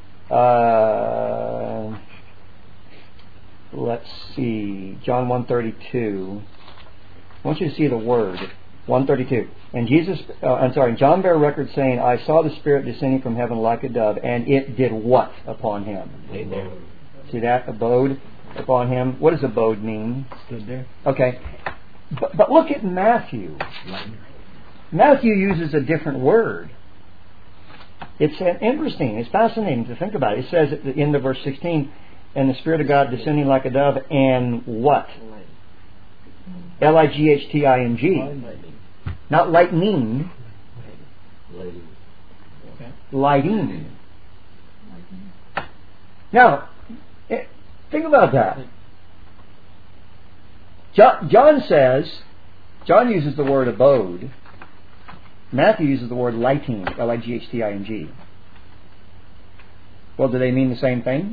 Let's see, John 1:32. I want you to see the word, 1:32. And John bare record saying, "I saw the Spirit descending from heaven like a dove, and it did what upon him?" See that? Abode upon him. What does abode mean? Stood there. Okay. But look at Matthew. Matthew uses a different word. It's interesting. It's fascinating to think about it. It says at the end of verse 16, "And the Spirit of God descending like a dove, and what? Lighting. Not lightning. Lighting. Now, think about that. John uses the word abode. Matthew uses the word lighting, lighting. Well, do they mean the same thing?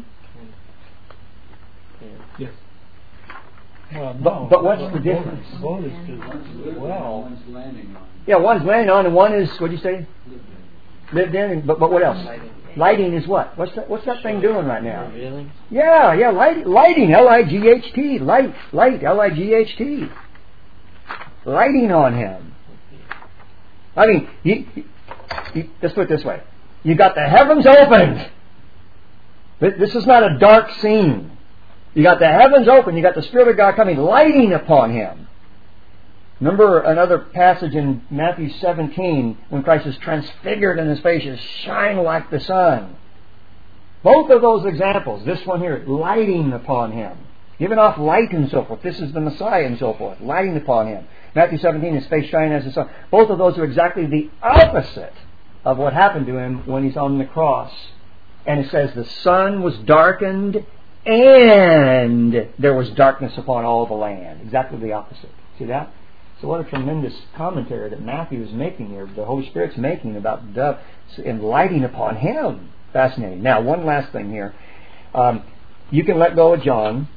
Yes. Well, no. But what's the difference? Both is to well. One's landing on. Yeah, one's landing on, and one is, what do you say? Lived in. But what else? Lighting is what? What's that thing doing right now? Revealing? Yeah, lighting, L-I-G-H-T, light, L-I-G-H-T. Lighting on him. I mean, let's put it this way. You got the heavens opened. This is not a dark scene. You got the heavens open. You got the Spirit of God coming, lighting upon him. Remember another passage in Matthew 17 when Christ is transfigured and his face is shine like the sun. Both of those examples, this one here, lighting upon him. Giving off light and so forth. This is the Messiah and so forth. Lighting upon him. Matthew 17, his face shining as the sun. Both of those are exactly the opposite of what happened to him when he's on the cross. And it says the sun was darkened and there was darkness upon all the land. Exactly the opposite. See that? So what a tremendous commentary that Matthew is making here. The Holy Spirit's making about the dove and lighting upon him. Fascinating. Now, one last thing here. You can let go of John.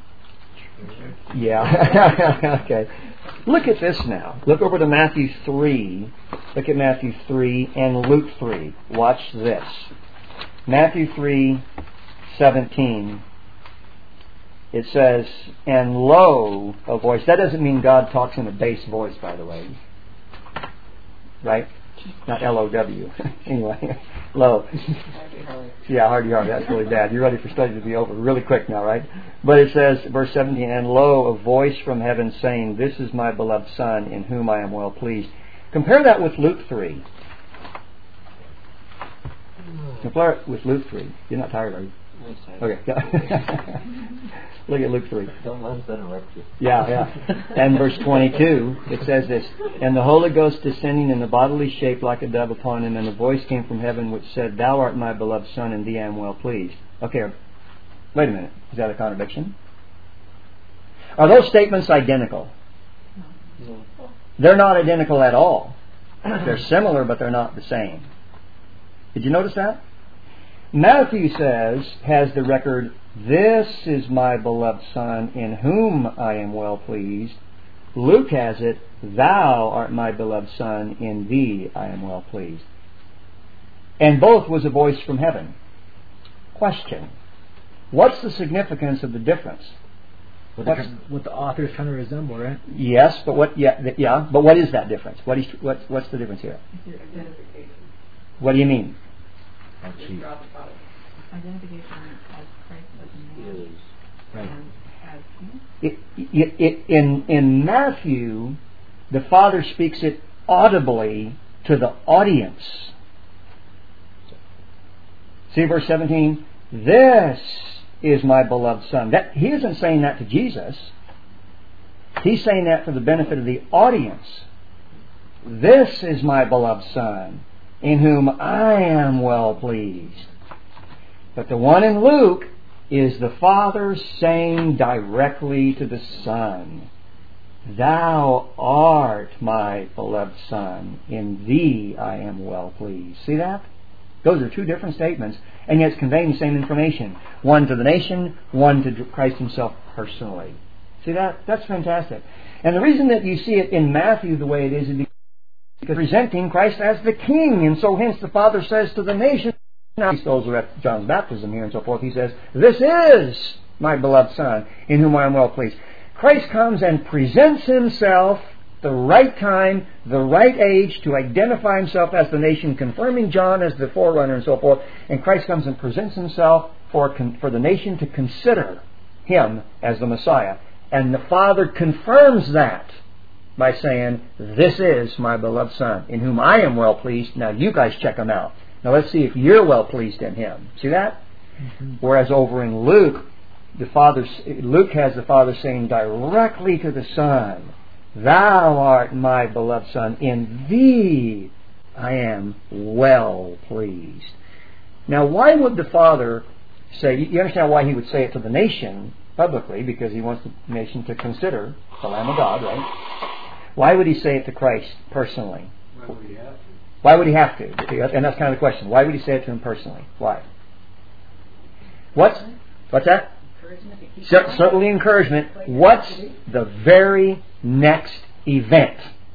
Yeah. Okay. Look at this now. Look over to Matthew 3. Look at Matthew 3 and Luke 3. Watch this. Matthew 3:17. It says, "And lo, a voice." That doesn't mean God talks in a bass voice, by the way. Right? Not L-O-W. Anyway, lo. Yeah, hardy. That's really bad. You're ready for study to be over really quick now, right? But it says, verse 17, "And lo, a voice from heaven saying, This is my beloved Son, in whom I am well pleased." Compare that with Luke 3. Compare it with Luke 3. You're not tired, are you? Okay. Look at Luke 3. Don't let us interrupt you. Yeah. And verse 22, it says this, "And the Holy Ghost descending in a bodily shape like a dove upon him, and a voice came from heaven which said, Thou art my beloved Son, in thee I am well pleased." Okay, wait a minute. Is that a contradiction? Are those statements identical? No. They're not identical at all. They're similar, but they're not the same. Did you notice that? Matthew has the record, "This is my beloved Son, in whom I am well pleased." Luke has it, "Thou art my beloved Son, in thee I am well pleased." And both was a voice from heaven. Question. What's the significance of the difference? What the author is trying to resemble, right? Yes, but what? Yeah, but what is that difference? What's the difference here? Your identification. What do you mean? Identification as Christ as a man. Right. And as In Matthew, the Father speaks it audibly to the audience. See verse 17? "This is my beloved Son." He isn't saying that to Jesus. He's saying that for the benefit of the audience. "This is my beloved Son, in whom I am well pleased." But the one in Luke is the Father saying directly to the Son, Thou art my beloved Son, in Thee I am well pleased. See that? Those are two different statements, and yet it's conveying the same information. One to the nation, one to Christ Himself personally. See that? That's fantastic. And the reason that you see it in Matthew the way it is because presenting Christ as the King. And so hence the Father says to the nation, now those who are at John's baptism here and so forth, He says, This is my beloved Son, in whom I am well pleased. Christ comes and presents Himself the right time, the right age to identify Himself as the nation, confirming John as the forerunner and so forth. And Christ comes and presents Himself for the nation to consider Him as the Messiah. And the Father confirms that by saying, This is my beloved Son, in whom I am well pleased. Now you guys check Him out. Now let's see if you're well pleased in Him. See that? Mm-hmm. Whereas over in Luke, Luke has the Father saying directly to the Son, Thou art my beloved Son, in Thee I am well pleased. Now why would the Father say, you understand why He would say it to the nation publicly, because He wants the nation to consider the Lamb of God, right? Why would He say it to Christ personally? Why would He have to? Why would He have to? And that's kind of the question. Why would He say it to Him personally? Why? What's that? Certainly encouragement. What's the very next event?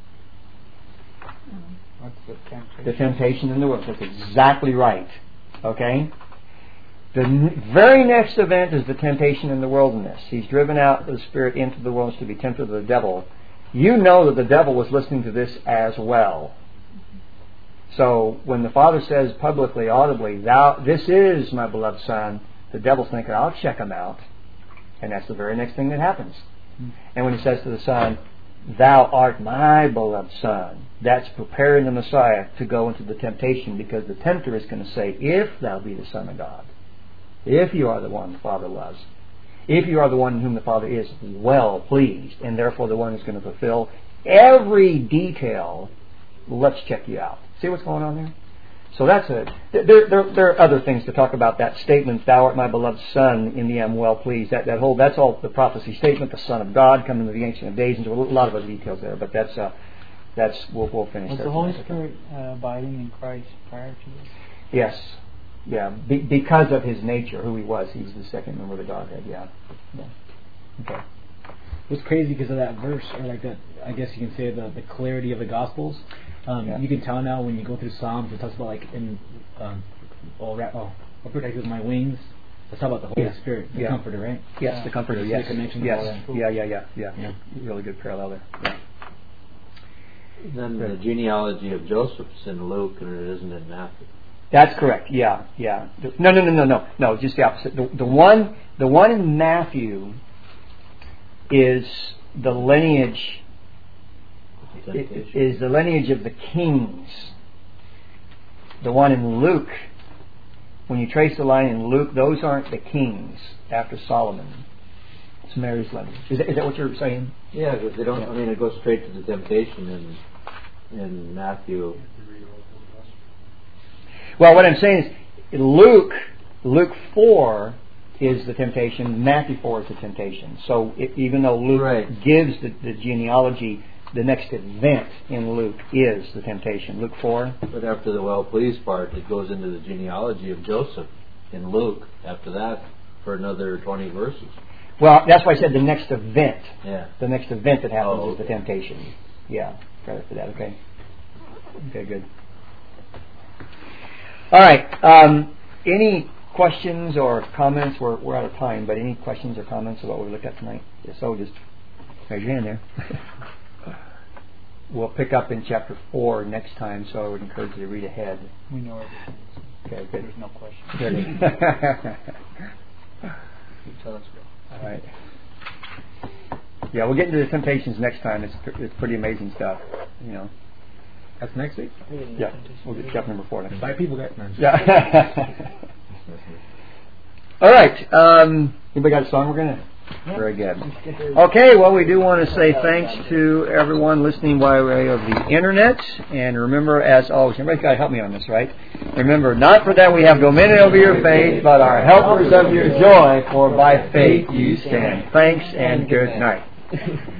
What's the temptation? The temptation in the wilderness. That's exactly right. Okay? The very next event is the temptation in the wilderness. He's driven out the Spirit into the wilderness to be tempted of the devil. You know that the devil was listening to this as well. So when the Father says publicly, audibly, This is my beloved Son, the devil's thinking, I'll check him out. And that's the very next thing that happens. And when He says to the Son, Thou art my beloved Son, that's preparing the Messiah to go into the temptation, because the tempter is going to say, If Thou be the Son of God, if You are the one the Father loves, if You are the one in whom the Father is well pleased, and therefore the one who's going to fulfill every detail, let's check you out. See what's going on there? So that's it. There are other things to talk about that statement, Thou art my beloved Son, in Thee I am well pleased. That's all the prophecy statement, the Son of God coming to the Ancient of Days, and a lot of other details there. But we'll finish. Was the Holy Spirit abiding in Christ prior to this? Yes. Yeah. Because of His nature, who He was. He's the second member of the Godhead. Yeah. Okay. It's crazy because of that verse, or like that, I guess you can say the clarity of the Gospels. You can tell now when you go through Psalms, it talks about like I'll protect you with my wings. Let's talk about the Holy Spirit, the Comforter, right? Yes, the Comforter. Yes. The connection. Yes. Yeah. Really good parallel there. Yeah. Then the genealogy of Joseph's in Luke, and it isn't in Matthew. That's correct. Yeah. No. Just the opposite. The one in Matthew is the lineage. Is the lineage of the kings. The one in Luke, when you trace the line in Luke, those aren't the kings after Solomon. It's Mary's lineage. Is that what you're saying? Yeah, because they don't. I mean, it goes straight to the temptation in Matthew. Well, what I'm saying is, Luke 4 is the temptation. Matthew 4 is the temptation. So even though Luke gives the genealogy, the next event in Luke is the temptation. Luke 4. But after the well-pleased part, it goes into the genealogy of Joseph in Luke. After that, for another 20 verses. Well, that's why I said the next event. Yeah. The next event that happens is the temptation. Yeah. Credit for that. Okay. Okay. Good. All right. Any questions or comments? We're out of time, but any questions or comments about what we looked at tonight? If so, just raise your hand there. We'll pick up in chapter 4 next time, so I would encourage you to read ahead. We know everything. Okay, good. There's no question. Good. Tell us. All right. Yeah, we'll get into the temptations next time. It's pretty amazing stuff. You know. That's next week? Yeah. We'll get chapter number 4 next week. 5 people got none. Yeah. All right. Anybody got a song we're going to Very good. Okay, well, we do want to say thanks to everyone listening by way of the Internet. And remember, as always, everybody's got to help me on this, right? Remember, not for that we have dominion over your faith, but are helpers of your joy, for by faith you stand. Thanks and good night.